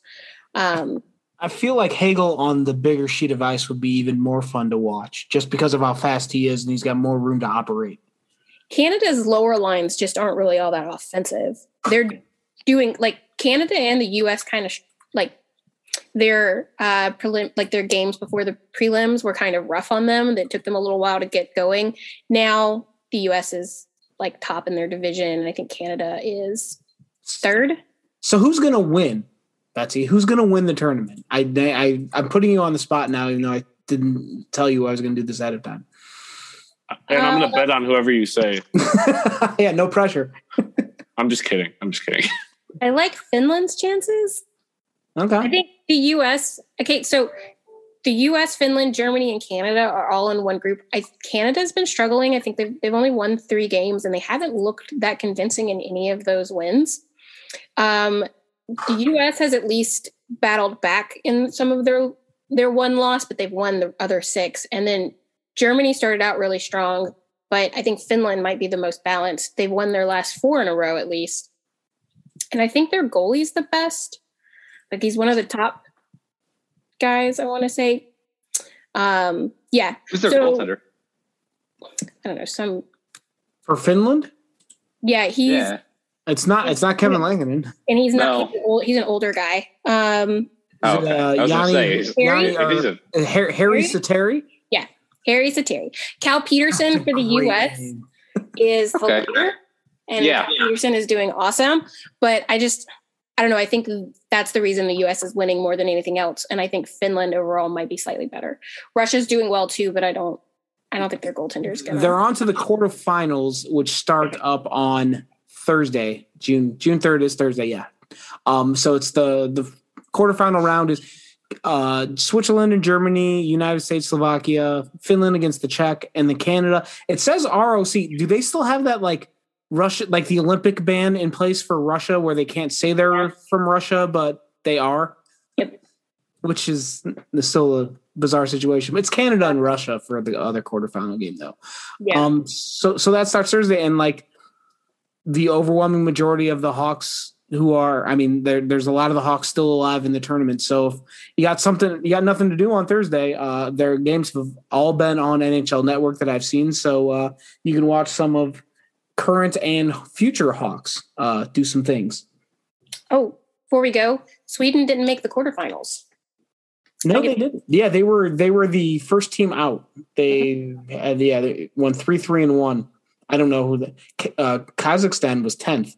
I feel like Hagel on the bigger sheet of ice would be even more fun to watch, just because of how fast he is and he's got more room to operate. Canada's lower lines just aren't really all that offensive. They're doing like Canada and the U.S. kind of like their their games before the prelims were kind of rough on them. That took them a little while to get going. Now the U.S. is like top in their division, and I think Canada is third. So who's going to win, Betsy? Who's going to win the tournament? I'm putting you on the spot now, even though I didn't tell you I was going to do this ahead of time. And I'm going to bet on whoever you say. Yeah, no pressure. I'm just kidding. I like Finland's chances. Okay. I think the U.S. Okay, so the U.S., Finland, Germany, and Canada are all in one group. Canada's been struggling. I think they've only won 3 games, and they haven't looked that convincing in any of those wins. The U.S. has at least battled back in some of their one loss, but they've won the other 6. And then Germany started out really strong, but I think Finland might be the most balanced. They've won their last 4 in a row at least. And I think their goalie's the best. Like he's one of the top guys, I want to say. Yeah. Who's their goaltender? I don't know. For Finland? Yeah, It's not Kevin Lankinen. And he's not. He's an older guy. Harry Sateri? Yeah, Harry Sateri. Cal Peterson for the U.S. is the leader, and Cal Peterson is doing awesome. But I just I don't know. I think that's the reason the U.S. is winning more than anything else. And I think Finland overall might be slightly better. Russia's doing well too, but I don't think their goaltender is going to. They're on to the quarterfinals, which start up on Thursday, June 3rd is Thursday. Yeah. So it's the quarterfinal round is Switzerland and Germany, United States, Slovakia, Finland against the Czech, and the Canada. It says ROC. Do they still have that like Russia, like the Olympic ban in place for Russia, where they can't say they're from Russia, but they are? Yep. Which is still a bizarre situation. It's Canada and Russia for the other quarterfinal game, though. Yeah. So that starts Thursday, and like the overwhelming majority of the Hawks there's a lot of the Hawks still alive in the tournament. So if you got nothing to do on Thursday, their games have all been on NHL Network that I've seen. So you can watch some of current and future Hawks do some things. Oh, before we go, Sweden didn't make the quarterfinals. No, they didn't. Yeah, they were the first team out. They won 3-3-1. I don't know who Kazakhstan was 10th.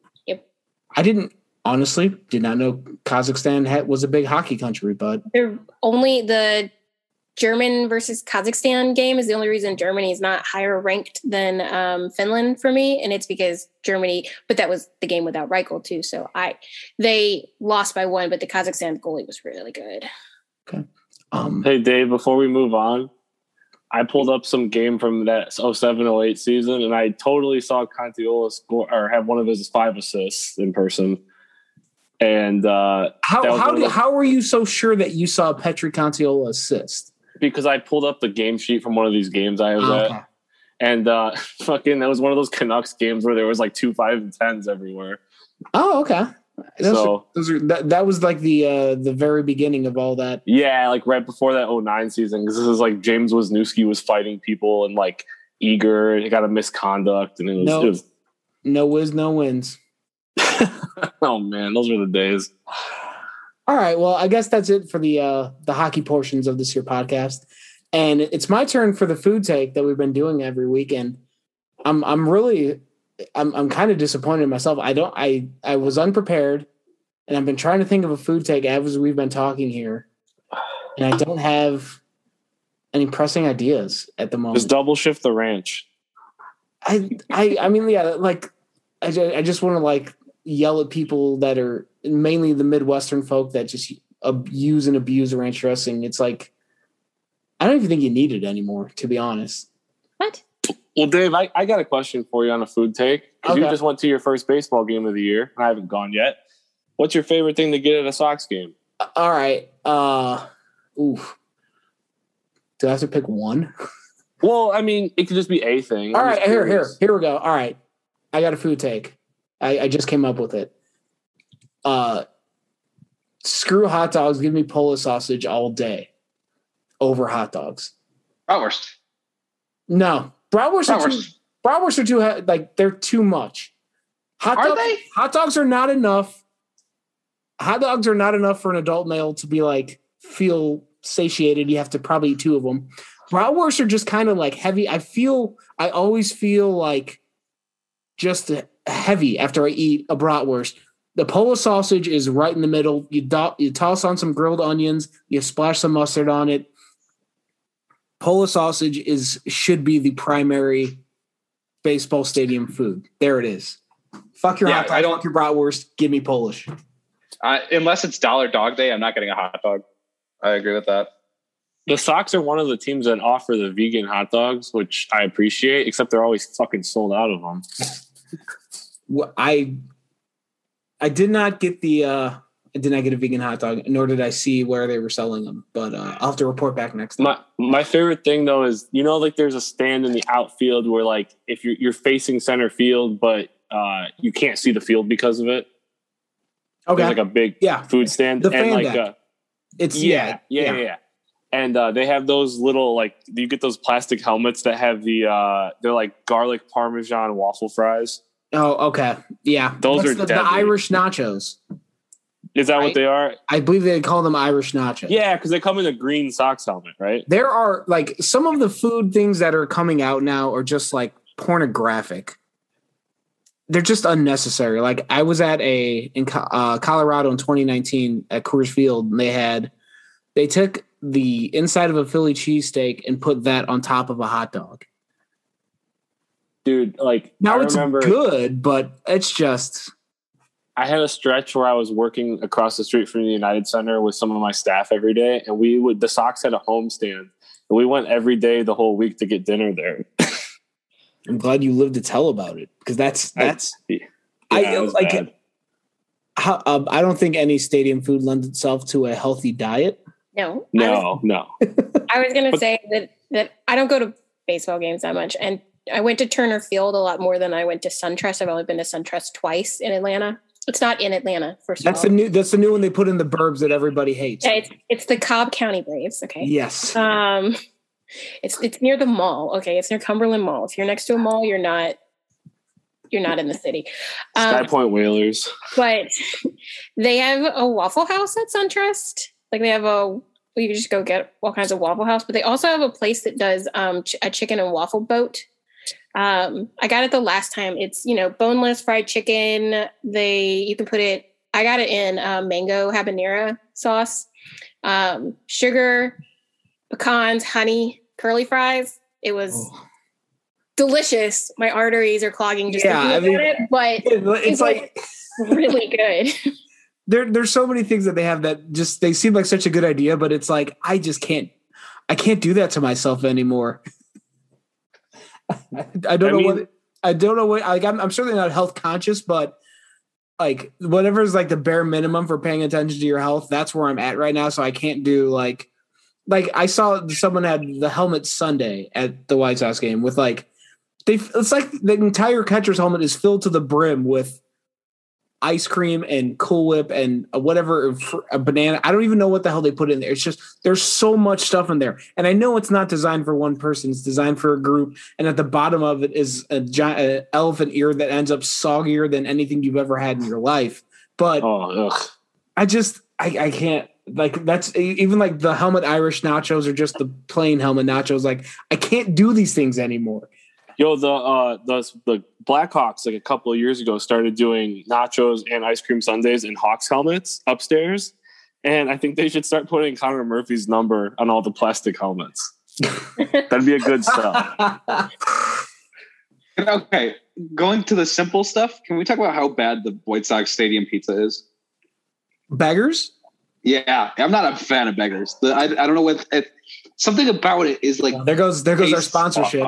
I did not know Kazakhstan was a big hockey country, but they're only the German versus Kazakhstan game is the only reason Germany is not higher ranked than Finland for me. And it's because Germany, but that was the game without Reichel too. So they lost by 1, but the Kazakhstan goalie was really good. Okay. Hey Dave, before we move on, I pulled up some game from that 07-08 season, and I totally saw Contiola score or have one of his 5 assists in person. And how were you so sure that you saw Petri Contiola assist? Because I pulled up the game sheet from one of these games I was at, and that was one of those Canucks games where there was like 2 5 and 10s everywhere. Oh, okay. That was like the very beginning of all that. Yeah, like right before that 09 season, because this is like James Wisniewski was fighting people and like Eager, he got a misconduct, and it was no whiz, no wins. Oh man, those were the days. All right, well, I guess that's it for the hockey portions of this here podcast, and it's my turn for the food take that we've been doing every weekend. I'm kind of disappointed in myself. I was unprepared, and I've been trying to think of a food take as we've been talking here, and I don't have any pressing ideas at the moment. Just double shift the ranch. I mean, yeah, like I just want to like yell at people that are mainly the Midwestern folk that just use and abuse ranch dressing. It's like I don't even think you need it anymore, to be honest. What? Well, Dave, I got a question for you on a food take. Because Okay. you just went to your first baseball game of the year. I haven't gone yet. What's your favorite thing to get at a Sox game? All right. Do I have to pick one? Well, I mean, it could just be a thing. All right, here we go. All right. I got a food take. I just came up with it. Screw hot dogs. Give me Polish sausage all day over hot dogs. Bratwurst. No. Bratwurst are too, like, they're too much. Are they? Hot dogs are not enough. Hot dogs are not enough for an adult male to be like, feel satiated. You have to probably eat 2 of them. Bratwurst are just kind of like heavy. I always feel like just heavy after I eat a bratwurst. The Polish sausage is right in the middle. You toss on some grilled onions. You splash some mustard on it. Polish sausage should be the primary baseball stadium food. There it is. Fuck your hot dog. Fuck your bratwurst. Give me Polish. Unless it's Dollar Dog Day, I'm not getting a hot dog. I agree with that. The Sox are one of the teams that offer the vegan hot dogs, which I appreciate, except they're always fucking sold out of them. I did not get a vegan hot dog, nor did I see where they were selling them. But I'll have to report back next time. My favorite thing though is, like there's a stand in the outfield where like if you're facing center field, but you can't see the field because of it. Okay, there's like a big food stand. The fan and like deck. It's yeah. And they have those little like you get those plastic helmets that have they're like garlic parmesan waffle fries. Oh, okay. Yeah. Those are the Irish nachos. Is that what they are? I believe they call them Irish nachos. Yeah, because they come in a green Sox helmet, right? There are like some of the food things that are coming out now are just like pornographic. they're just unnecessary. Like I was at in Colorado in 2019 at Coors Field, and they took the inside of a Philly cheesesteak and put that on top of a hot dog. Dude, like now it's good, but it's just. I had a stretch where I was working across the street from the United Center with some of my staff every day, and the Sox had a homestand, and we went every day the whole week to get dinner there. I'm glad you lived to tell about it, because I don't think any stadium food lends itself to a healthy diet. No. I was going to say that I don't go to baseball games that much, and I went to Turner Field a lot more than I went to SunTrust. I've only been to SunTrust twice in Atlanta. It's not in Atlanta, first of all. That's the new one they put in the burbs that everybody hates. Yeah, it's the Cobb County Braves. Okay. Yes. It's near the mall. Okay, it's near Cumberland Mall. If you're next to a mall, you're not in the city. Sky Point Whalers. But they have a Waffle House at SunTrust. Like they have you can just go get all kinds of Waffle House. But they also have a place that does a chicken and waffle boat. I got it the last time. It's, boneless fried chicken. You can put it, I got it in mango habanero sauce, sugar, pecans, honey, curly fries. It was delicious. My arteries are clogging just thinking about it, but it's like really good. There's so many things that they have that just, they seem like such a good idea, but it's like, I can't do that to myself anymore. I don't know what I'm certainly not health conscious, but like whatever is like the bare minimum for paying attention to your health, that's where I'm at right now. So I can't do like I saw someone had the helmet Sunday at the White Sox game with it's like the entire catcher's helmet is filled to the brim with ice cream and Cool Whip and whatever, a banana. I don't even know what the hell they put in there. It's just, there's so much stuff in there. And I know it's not designed for one person. It's designed for a group. And at the bottom of it is a giant elephant ear that ends up soggier than anything you've ever had in your life. But I can't, like, that's even like the helmet Irish nachos or just the plain helmet nachos. Like, I can't do these things anymore. Yo, the Blackhawks like a couple of years ago started doing nachos and ice cream sundaes in Hawks helmets upstairs, and I think they should start putting Connor Murphy's number on all the plastic helmets. That'd be a good stuff. Okay, going to the simple stuff. Can we talk about how bad the White Sox stadium pizza is? Beggars? Yeah, I'm not a fan of Beggars. I don't know what something about it is like. There goes our sponsorship.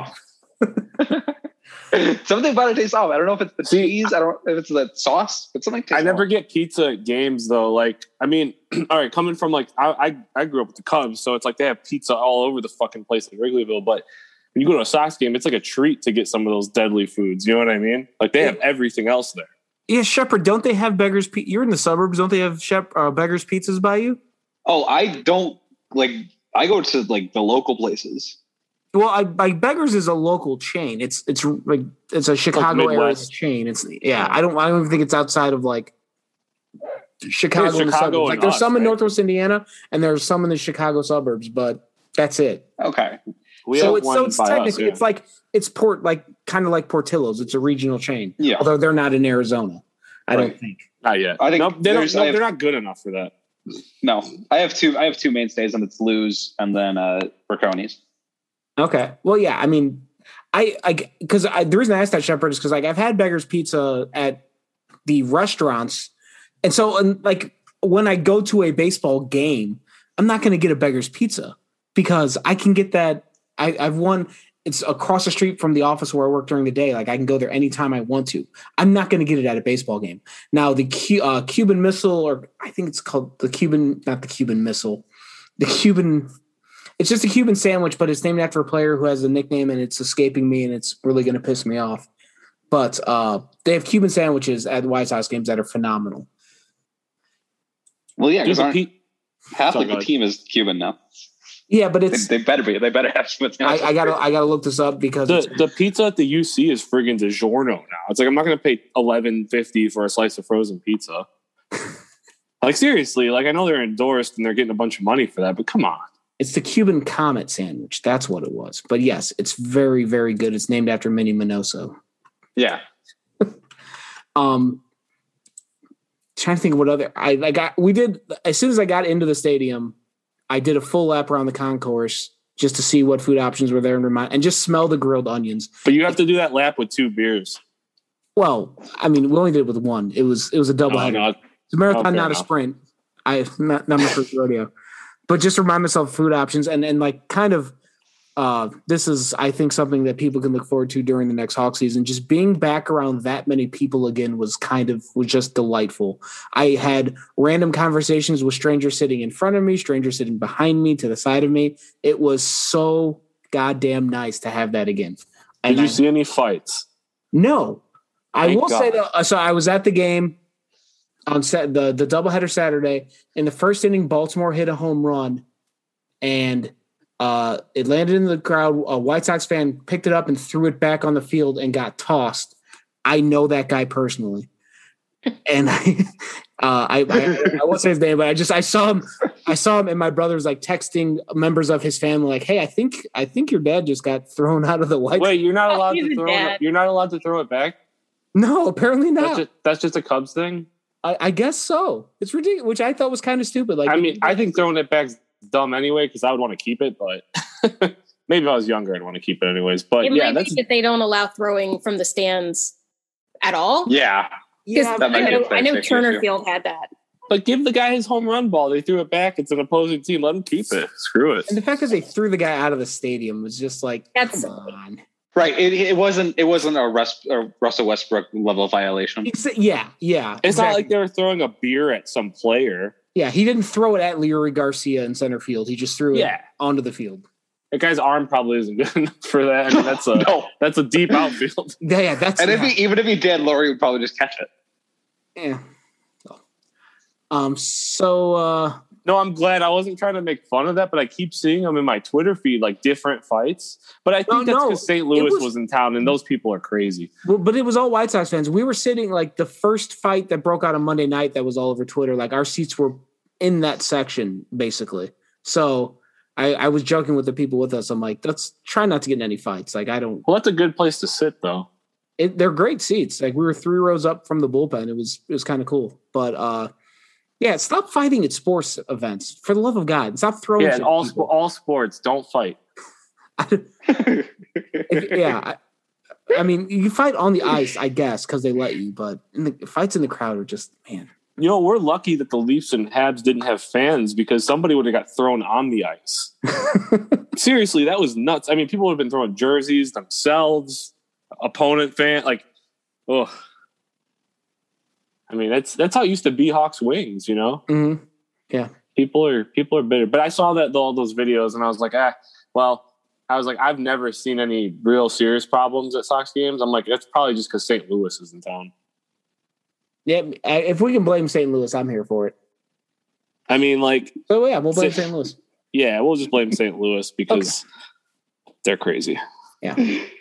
Something about it tastes off. I don't know if it's the cheese. I don't know if it's the sauce, but something tastes I never off. get pizza at games though. Like, I mean, all right, coming from like I grew up with the Cubs, so it's like they have pizza all over the fucking place in Wrigleyville. But when you go to a Sox game, it's like a treat to get some of those deadly foods. You know what I mean? Like they have everything else there. Yeah, Shepard, don't they have Beggars? You're in the suburbs. Don't they have Beggars pizzas by you? Oh, I don't like. I go to like the local places. Well, Beggars is a local chain. It's a Chicago area chain. I don't even think it's outside of like Chicago. And the suburbs. Like there's some in Northwest Indiana and there's some in the Chicago suburbs, but that's it. Okay. It's technically it's like it's kind of like Portillo's. It's a regional chain. Yeah. Although they're not in Arizona. I don't think. Not yet. I think they're not good enough for that. No. I have two mainstays, and it's Lou's and then Ricconi's. Okay. Well, yeah. I mean, because the reason I asked that, Shepard, is because like I've had Beggars Pizza at the restaurants, and so like when I go to a baseball game, I'm not going to get a Beggars Pizza because I can get that. I've won. It's across the street from the office where I work during the day. Like I can go there anytime I want to. I'm not going to get it at a baseball game. Now the Cuban Missile, or I think it's called the Cuban, not the Cuban Missile, the Cuban. It's just a Cuban sandwich, but it's named after a player who has a nickname, and it's escaping me, and it's really going to piss me off. But they have Cuban sandwiches at the White Sox games that are phenomenal. Well, yeah, because half of the team is Cuban now. Yeah, but it's they better be. They better have some. I gotta look this up because the pizza at the UC is friggin' DiGiorno now. It's like I'm not going to pay $11.50 for a slice of frozen pizza. Like seriously, like I know they're endorsed and they're getting a bunch of money for that, but come on. It's the Cuban Comet sandwich. That's what it was. But yes, it's very, very good. It's named after Minnie Minoso. Yeah. Trying to think of what other we did as soon as I got into the stadium, I did a full lap around the concourse just to see what food options were there and just smell the grilled onions. But you have to do that lap with 2 beers. Well, I mean, we only did it with 1. It was a double header. No, it's a marathon, not a sprint. Not my first rodeo. But just remind myself of food options and like kind of this is, I think, something that people can look forward to during the next Hawk season. Just being back around that many people again was just delightful. I had random conversations with strangers sitting in front of me, strangers sitting behind me, to the side of me. It was so goddamn nice to have that again. Did you see any fights? No. I will say God. So I was at the game on the doubleheader Saturday. In the first inning, Baltimore hit a home run, and it landed in the crowd. A White Sox fan picked it up and threw it back on the field and got tossed. I know that guy personally, and I won't say his name, but I saw him. I saw him, and my brother was like texting members of his family, like, "Hey, I think your dad just got thrown out of the White." Wait, you're not allowed to throw it. You're not allowed to throw it back. No, apparently not. That's just a Cubs thing. I guess so. It's ridiculous, which I thought was kind of stupid. Like, I mean, I think throwing it back's dumb anyway because I would want to keep it, but maybe if I was younger, I'd want to keep it anyways. But it yeah, might be that they don't allow throwing from the stands at all. Yeah. I know Turner Field had that. But give the guy his home run ball. They threw it back. It's an opposing team. Let him keep it. Screw it. And the fact that they threw the guy out of the stadium was just like, come on. Right. It wasn't a Russell Westbrook level violation. Yeah. It's not like they were throwing a beer at some player. Yeah, he didn't throw it at Leary Garcia in center field. He just threw it onto the field. That guy's arm probably isn't good enough for that. I mean, that's a deep outfield. Yeah, that's. And even if he did, Laurie would probably just catch it. Yeah. No, I'm glad. I wasn't trying to make fun of that, but I keep seeing them in my Twitter feed, like different fights. But I think that's because St. Louis was in town, and those people are crazy. But it was all White Sox fans. We were sitting like the first fight that broke out on Monday night that was all over Twitter. Like our seats were in that section, basically. So I was joking with the people with us. I'm like, let's try not to get in any fights. Like I don't. Well, that's a good place to sit, though. They're great seats. Like we were 3 rows up from the bullpen. It was kind of cool. But yeah, stop fighting at sports events. For the love of God, stop throwing. Yeah, all sports, don't fight. I mean, you fight on the ice, I guess, because they let you. But fights in the crowd are just, man. You know, we're lucky that the Leafs and Habs didn't have fans because somebody would have got thrown on the ice. Seriously, that was nuts. I mean, people would have been throwing jerseys themselves, opponent fan, like, ugh. I mean, that's how it used to be Hawks wings, you know? Mm-hmm. Yeah. People are bitter. But I saw all those videos and I was like, I've never seen any real serious problems at Sox games. I'm like, that's probably just because St. Louis is in town. Yeah, if we can blame St. Louis, I'm here for it. I mean, like... So, yeah, we'll blame St. Louis. Yeah, we'll just blame St. Louis because they're crazy. Yeah.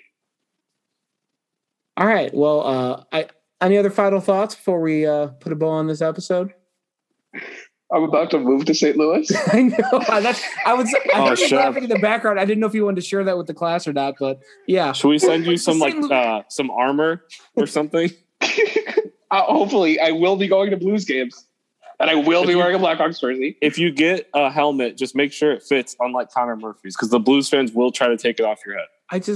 All right. Well, any other final thoughts before we put a bow on this episode? I'm about to move to St. Louis. I know. I was laughing in the background. I didn't know if you wanted to share that with the class or not, but yeah. Should we send you some some armor or something? Hopefully, I will be going to Blues games, and I will be wearing a Blackhawks jersey. If you get a helmet, just make sure it fits, unlike Connor Murphy's, because the Blues fans will try to take it off your head.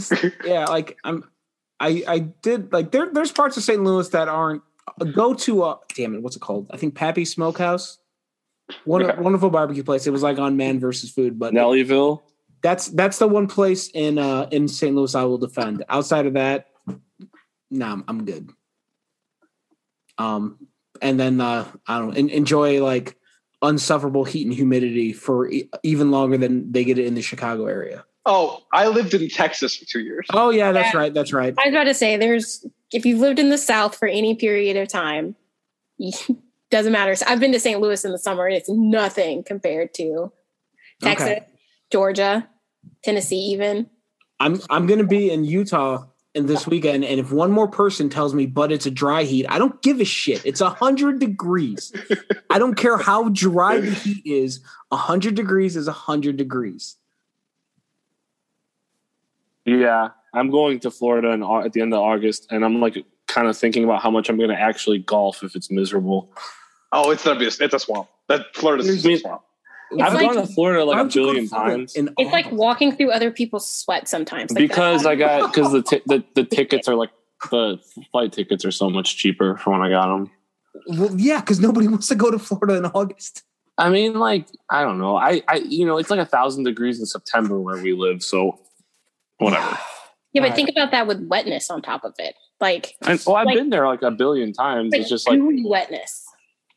I did like there's parts of St. Louis that aren't go to damn it, what's it called? I think Pappy Smokehouse. Wonderful barbecue place. It was like on Man versus Food, but Nellyville. That's the one place in St. Louis I will defend. Outside of that, nah, I'm good. And then I don't know, enjoy like unsufferable heat and humidity for even longer than they get it in the Chicago area. Oh, I lived in Texas for 2 years. Oh yeah, that's right. That's right. I was about to say, if you've lived in the South for any period of time, doesn't matter. So I've been to St. Louis in the summer, and it's nothing compared to Texas, Georgia, Tennessee. Even I'm going to be in Utah this weekend, and if one more person tells me, but it's a dry heat, I don't give a shit. It's 100 degrees. I don't care how dry the heat is. 100 degrees is 100 degrees. Yeah, I'm going to Florida at the end of August, and I'm like kind of thinking about how much I'm going to actually golf if it's miserable. Oh, it's a swamp. Florida's a swamp. I've gone to Florida like a billion times. It's like walking through other people's sweat sometimes. Like because the tickets are like the flight tickets are so much cheaper for when I got them. Well, yeah, because nobody wants to go to Florida in August. I mean, like, I don't know. I it's like 1,000 degrees in September where we live, so whatever. Yeah, but think about that with wetness on top of it. Like, I've been there like a billion times. It's just like wetness.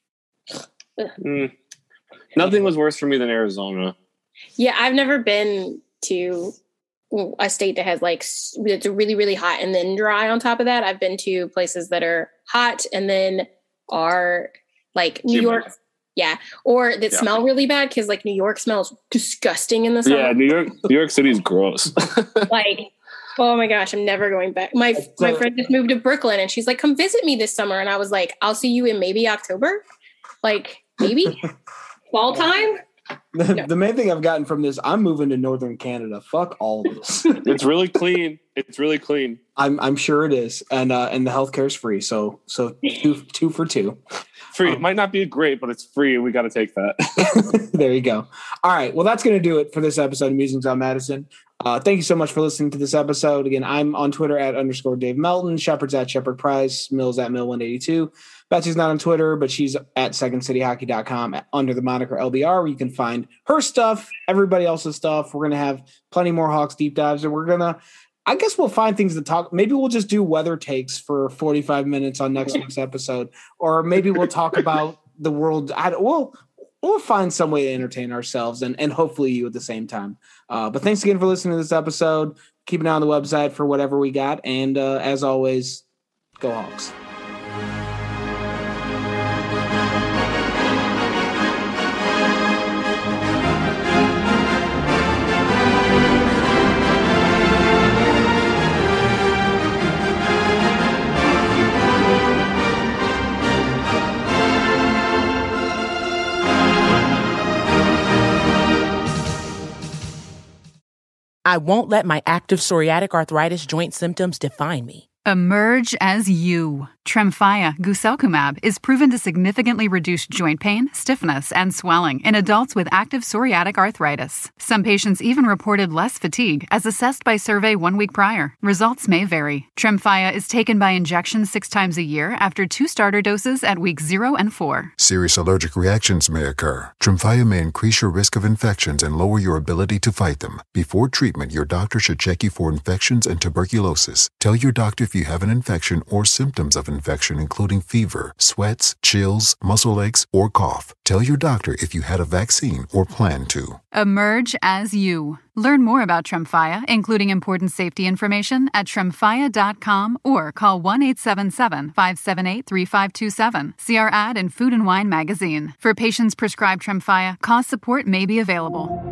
Nothing was worse for me than Arizona. Yeah, I've never been to a state that has like it's really, really hot and then dry on top of that. I've been to places that are hot and then are like New York. Yeah. Or that smell really bad because like New York smells disgusting in the summer. Yeah, New York City is gross. Like, oh my gosh, I'm never going back. My friend just moved to Brooklyn and she's like, come visit me this summer. And I was like, I'll see you in maybe October. Like maybe fall time. The main thing I've gotten from this, I'm moving to Northern Canada. Fuck all of this. It's really clean. It's really clean. I'm sure it is. And the healthcare is free. So two for two. Free. It might not be great, but it's free. We got to take that. There you go. All right. Well, that's going to do it for this episode of Musings on Madison. Thank you so much for listening to this episode. Again, I'm on Twitter @_Dave Melton, Shepard's @Shepard Price, Mills @Mill182. Betsy's not on Twitter, but she's at secondcityhockey.com under the moniker LBR, where you can find her stuff, everybody else's stuff. We're going to have plenty more Hawks deep dives, and I guess we'll find things to talk. Maybe we'll just do weather takes for 45 minutes on next week's episode, or maybe we'll talk about the world. We'll find some way to entertain ourselves and hopefully you at the same time. But thanks again for listening to this episode. Keep an eye on the website for whatever we got. And as always, go Hawks. I won't let my active psoriatic arthritis joint symptoms define me. Emerge as you. Tremfya guselkumab is proven to significantly reduce joint pain, stiffness, and swelling in adults with active psoriatic arthritis. Some patients even reported less fatigue as assessed by survey 1 week prior. Results may vary. Tremfya is taken by injection 6 times a year after 2 starter doses at weeks 0 and 4. Serious allergic reactions may occur. Tremfya may increase your risk of infections and lower your ability to fight them. Before treatment, your doctor should check you for infections and tuberculosis. Tell your doctor if you have an infection or symptoms of infection, including fever, sweats, chills, muscle aches, or cough. Tell your doctor if you had a vaccine or plan to. Emerge as you. Learn more about Tremfya, including important safety information, at tremfya.com or call 1-877-578-3527. See our ad in Food and Wine magazine. For patients prescribed Tremfya, cost support may be available.